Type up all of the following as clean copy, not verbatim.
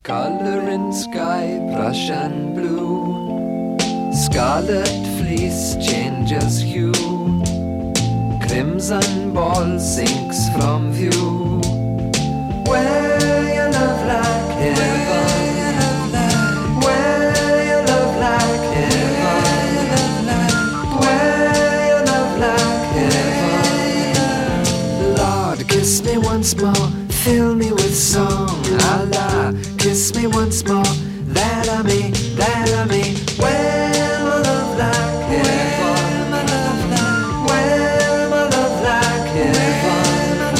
Color in sky, Prussian blue. Scarlet fleece changes hue. Crimson ball sinks from view. Where your love like heaven. Where your love like heaven. Where your love like heaven. Lord, kiss me once more, fill me with song. Allah, kiss me once more, that I may. Where my love like heaven. Where my love like heaven.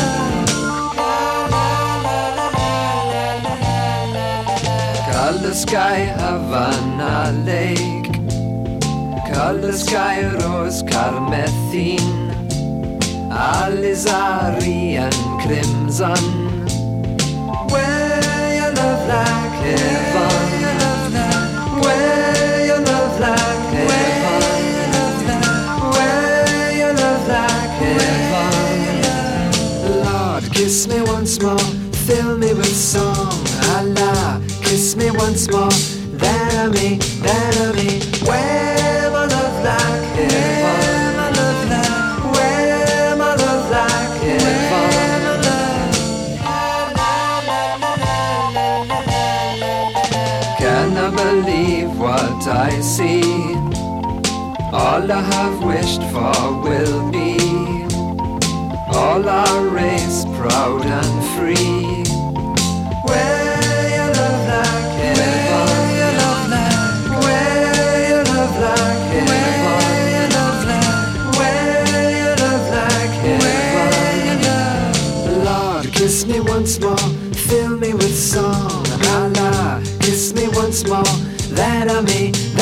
Color sky, Havana Lake. Color sky, rose carmethine. Alizari and crimson. Where your love like heaven. Where your love like heaven. Where your love like heaven. Lord, kiss me once more, fill me with song. Allah, kiss me once more, that I may. Where my love like heaven. Where my love like heaven. Can I believe what I see? All I have wished for will be. All our race proud and free. Where your love like heaven. Where your love like heaven. Where your love like heaven. Lord, kiss me once more, fill me with song. Allah, kiss me once more, that I may.